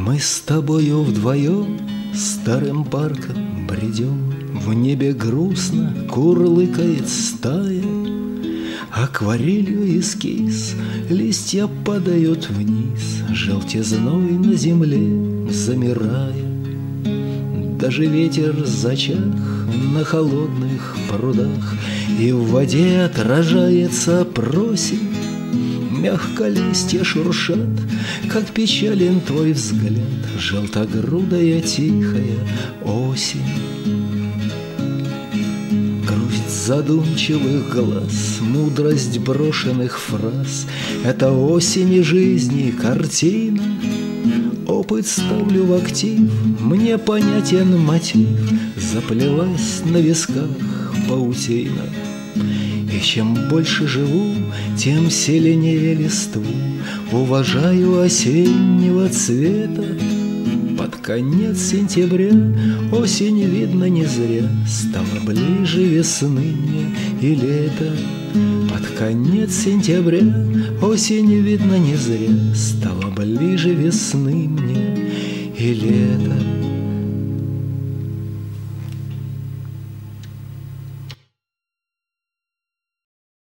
Мы с тобою вдвоем старым парком бредем, в небе грустно курлыкает стая, акварелью эскиз листья падают вниз, желтизной на земле замирая. Даже ветер зачах на холодных прудах, и в воде отражается просень. Мягко листья шуршат, как печален твой взгляд, желтогрудая тихая осень. Грусть задумчивых глаз, мудрость брошенных фраз — это осень и жизни картина. Опыт ставлю в актив, мне понятен мотив, заплелась на висках паутина. И чем больше живу, тем сильнее листву уважаю осеннего цвета. Под конец сентября осень, видно, не зря стала ближе весны мне и лета. Под конец сентября осень, видно, не зря стала ближе весны мне и лета.